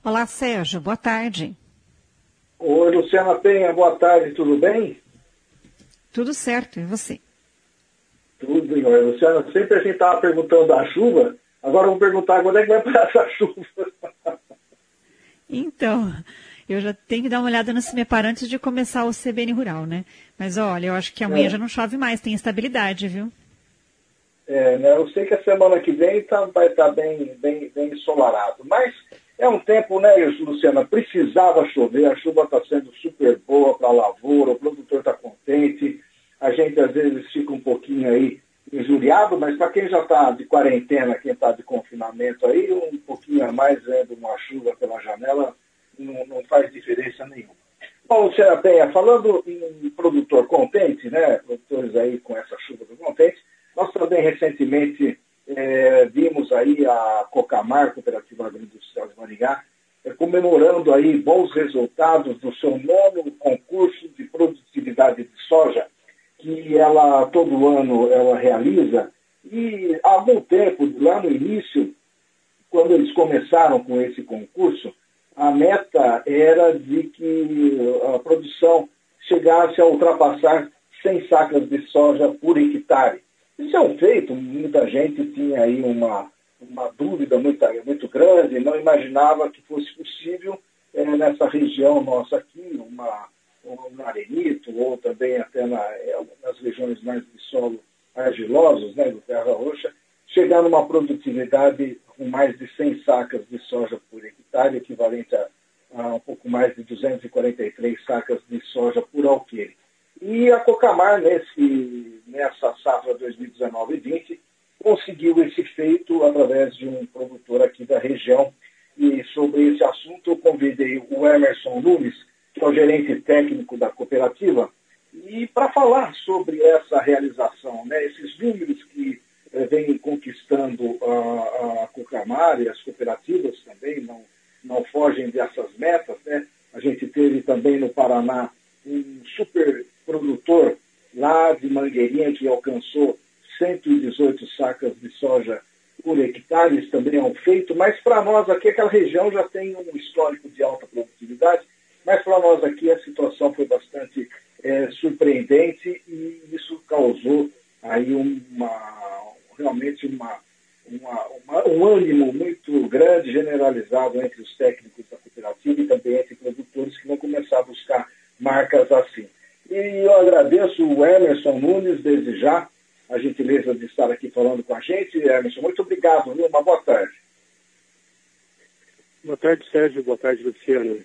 Olá, Sérgio. Boa tarde. Oi, Luciana Penha. Boa tarde. Tudo bem? Tudo certo. E você? Tudo bem. Luciana, sempre a gente estava perguntando da chuva. Agora vamos perguntar quando é que vai parar essa chuva. Então, eu já tenho que dar uma olhada no CIMEPAR antes de começar o CBN Rural, né? Mas olha, eu acho que amanhã já não chove mais, tem estabilidade, viu? Né? Eu sei que a semana que vem vai estar bem ensolarado. Mas é um tempo, né, Luciana? Precisava chover, a chuva está sendo super boa para a lavoura, o produtor está contente. A gente às vezes fica um pouquinho aí injuriado, mas para quem já está de quarentena, quem está de confinamento aí, um pouquinho a mais vendo uma chuva pela janela não faz diferença nenhuma. Bom, Luciana Penha, falando em produtor contente, né, produtores aí com essa chuva do contente, nós também recentemente vimos aí a Cocamar, Cooperativa Agroindustrial de Maringá, comemorando aí bons resultados do seu 9º concurso de produtividade de soja, que ela todo ano ela realiza. E há algum tempo, lá no início, quando eles começaram com esse concurso, a meta era de que a produção chegasse a ultrapassar 100 sacas de soja por hectare. Isso é um feito, muita gente tinha aí uma dúvida muito grande, não imaginava que fosse possível nessa região nossa aqui, um arenito, ou também até nas regiões mais de solo argilosos, né, do terra roxa, chegar numa produtividade com mais de 100 sacas de soja por hectare, equivalente a um pouco mais de 243 sacas de soja por alqueire. E a Cocamar, nessa safra 2019-20, conseguiu esse feito através de um produtor aqui da região. E sobre esse assunto eu convidei o Emerson Nunes, que é o gerente técnico da cooperativa, e para falar sobre essa realização, né, esses números que vem conquistando a Cocamar e as cooperativas também não fogem dessas metas, né? A gente teve também no Paraná um super produtor lá de Mangueirinha que alcançou 118 sacas de soja por hectare, isso também é um feito, mas para nós aqui aquela região já tem um histórico de alta produtividade, mas para nós aqui a situação foi bastante surpreendente e isso causou aí realmente um ânimo muito grande, generalizado entre os técnicos da cooperativa e também entre produtores que vão começar a buscar marcas assim. E eu agradeço o Emerson Nunes, desde já, a gentileza de estar aqui falando com a gente. Emerson, muito obrigado, viu? Uma boa tarde. Boa tarde, Sérgio. Boa tarde, Luciana.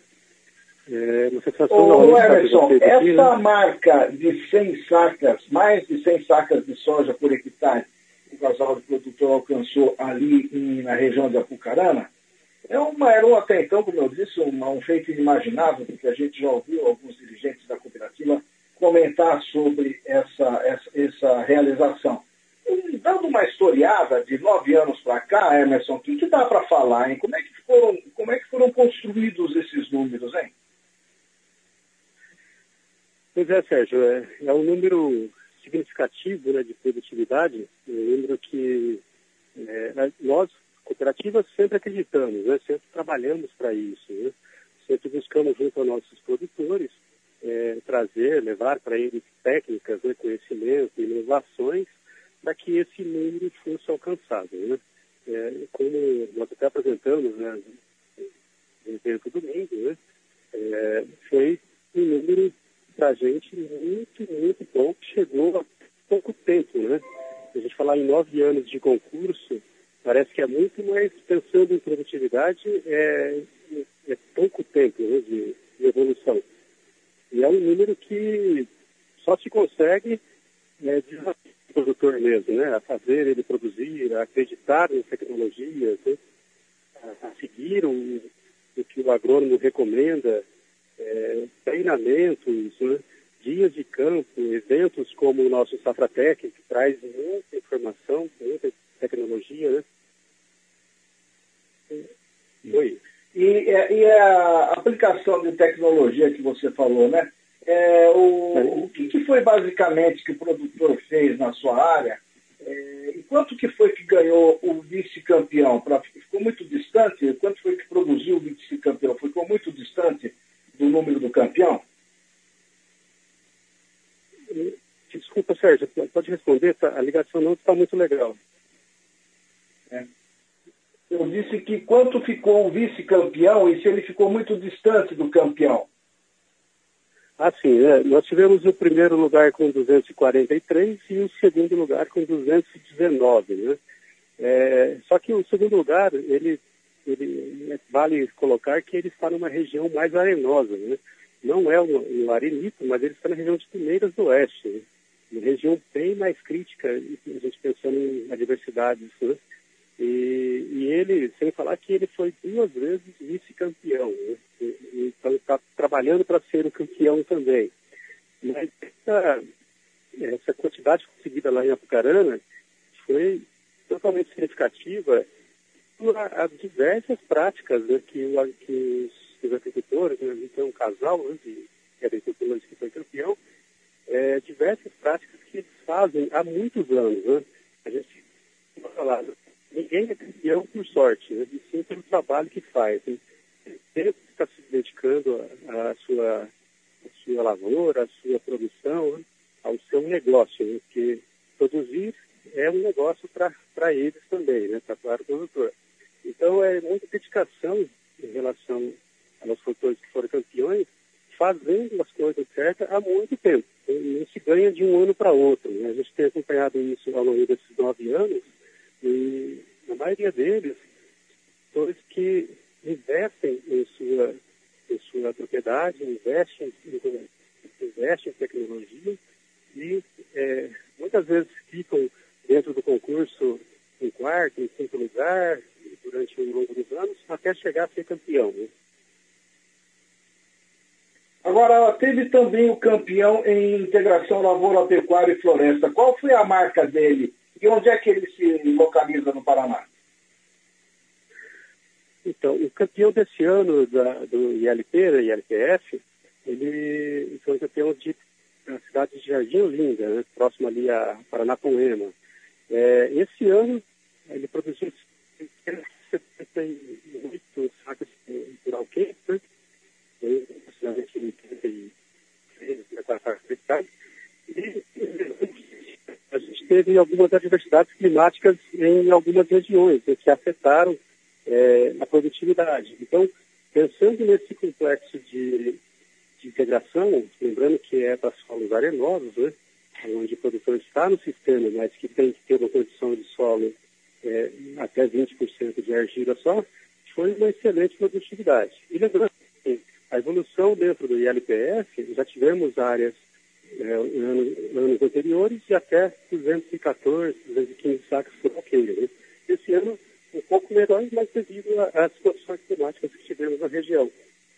Ô, Emerson, essa marca de 100 sacas, mais de 100 sacas de soja por hectare, que o casal de produtor alcançou ali na região de Apucarana, era até então, como eu disse, um feito inimaginável, porque a gente já ouviu alguns dirigentes da cooperativa comentar sobre essa realização. E, dando uma historiada de 9 anos para cá, Emerson, o que dá para falar, hein? Como é que foram construídos esses números, hein? Pois é, Sérgio, é um número significativo, né, de produtividade, um número que nós, cooperativas, sempre acreditamos, né, sempre trabalhamos para isso, né, sempre buscamos junto aos nossos produtores levar para eles técnicas, né, conhecimento, inovações, para que esse número fosse alcançado. Né. Como nós até apresentamos, né, no evento domingo, né, foi um número para a gente muito bom, que chegou há pouco tempo, né? Se a gente falar em 9 anos de concurso, parece que é muito, mas pensando em produtividade, é pouco tempo, né, de evolução. E é um número que só se consegue desafiar o produtor mesmo, né? A fazer ele produzir, a acreditar em tecnologias, né? A seguir o que o agrônomo recomenda, treinamentos, né? Dias de campo, eventos como o nosso Safratec, que traz muita informação, muita tecnologia, né? Oi. E a aplicação de tecnologia que você falou, né? O que foi basicamente que o produtor fez na sua área? E quanto que foi que ganhou o vice-campeão? Ficou muito distante? Quanto foi que produziu o vice-campeão? Sérgio, pode responder? A ligação não está muito legal. Eu disse que quanto ficou o vice-campeão e se ele ficou muito distante do campeão. Sim, nós tivemos o primeiro lugar com 243 e o segundo lugar com 219, né? Só que o segundo lugar, ele vale colocar que ele está numa região mais arenosa, né? Não é um arenito, mas ele está na região de Pinheiras do Oeste, né? Uma região bem mais crítica, a gente pensando em adversidades, né? E ele, sem falar que ele foi 2 vezes vice-campeão, né? Então está trabalhando para ser o campeão também. Mas essa quantidade conseguida lá em Apucarana foi totalmente significativa as diversas práticas, né, que os agricultores, né, tem um casal, né, de agricultores que foi campeão, diversas práticas que eles fazem há muitos anos. Né? A gente vai falar, ninguém é campeão por sorte, né, e sim pelo trabalho que faz. Né? Ele está se dedicando à sua lavoura, à sua produção, né, ao seu negócio, né, porque produzir é um negócio para eles também, né, para o produtor. Então, é muita dedicação em relação aos produtores que foram campeões, fazendo as coisas certas há muito tempo. Não se ganha de um ano para outro. Né? A gente tem acompanhado isso ao longo desses 9 anos, e a maioria deles, produtores que investem em sua propriedade, investem em tecnologia e muitas vezes ficam dentro do concurso em quarto, em quinto lugar, durante o longo dos anos, até chegar a ser campeão. Né? Agora, teve também o campeão em integração lavoura, pecuária e floresta. Qual foi a marca dele e onde é que ele se localiza no Paraná? Então, o campeão desse ano do ILP, da ILPF, ele foi campeão na cidade de Jardim Olinda, né, próximo ali a Paranapoema. Esse ano, ele produziu 78 sacas por alqueire, né? E a gente teve algumas adversidades climáticas em algumas regiões, né, que afetaram a produtividade. Então, pensando nesse complexo de integração, lembrando que é para solos arenosos, né, onde o produtor está no sistema, mas que tem que ter uma condição de solo até 20% de argila só, foi uma excelente produtividade. E lembrando que a evolução dentro do ILPF, já tivemos áreas anos anteriores de até 214, 215 sacos por alqueire. Né? Esse ano, um pouco melhor, mas devido às condições climáticas que tivemos na região.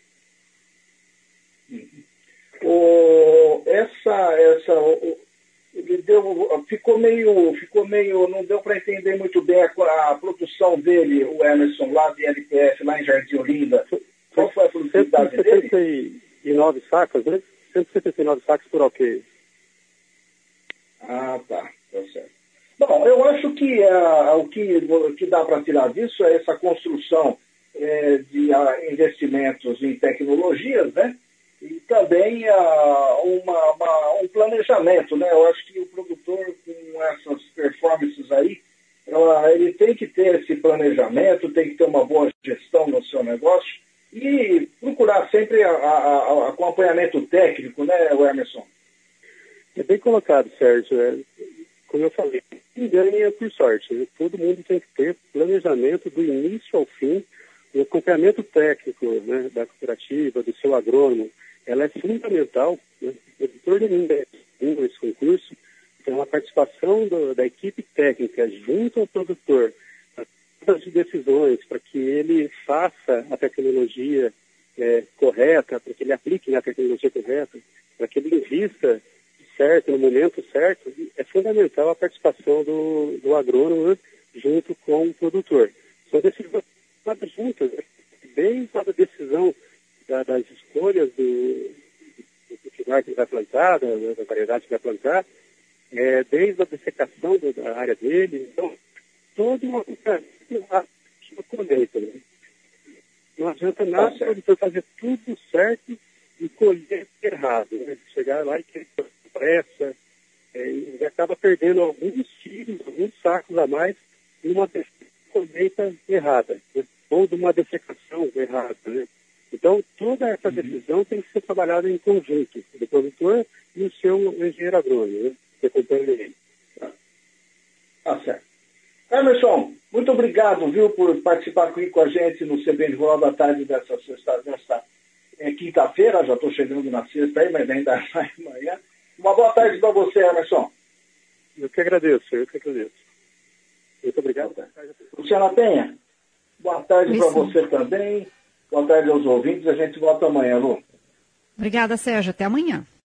Ficou meio, não deu para entender muito bem a produção dele, o Emerson, lá de LPF, lá em Jardim Olinda. Qual foi a produtividade dele? 179 sacas, né? 179 sacos por alqueire. Tá certo. Bom, eu acho que o que dá para tirar disso é essa construção de investimentos em tecnologias, né? E também um planejamento, né? Eu acho que o produtor, com essas performances aí, ele tem que ter esse planejamento, tem que ter uma boa gestão no seu negócio e procurar sempre acompanhamento técnico, né, Emerson? É bem colocado, Sérgio. Como eu falei, ninguém ganha por sorte. Né? Todo mundo tem que ter planejamento do início ao fim, o acompanhamento técnico, né, da cooperativa, do seu agrônomo. Ela é fundamental. Né? O produtor nesse concurso, então a participação da equipe técnica junto ao produtor, as decisões para que ele faça a tecnologia correta, para que ele aplique na tecnologia correta, para que ele invista certo, no momento certo, é fundamental a participação do agrônomo, né, junto com o produtor. São decisões juntas, né? Desde a decisão das escolhas do cultivar que vai plantar, da variedade que vai plantar, desde a dessecação da área dele, então, toda uma colheita. Né? Não adianta nada o produtor fazer tudo certo e colher errado. Né? Chegar lá e querer pressa, ele acaba perdendo alguns tiros, alguns sacos a mais de uma colheita errada, né? Ou de uma dessecação errada, né? Então, toda essa decisão tem que ser trabalhada em conjunto, do produtor e o seu engenheiro agrônomo, né? Que acompanha ele. Tá certo. Emerson, muito obrigado, viu, por participar aqui com a gente no CBN Rural da Tarde dessa quinta-feira. Já estou chegando na sexta aí, mas ainda sai amanhã. Uma boa tarde para você, Emerson. Eu que agradeço. Muito obrigado. Luciana Penha, boa tarde para você também. Boa tarde aos ouvintes. A gente volta amanhã, Lu. Obrigada, Sérgio. Até amanhã.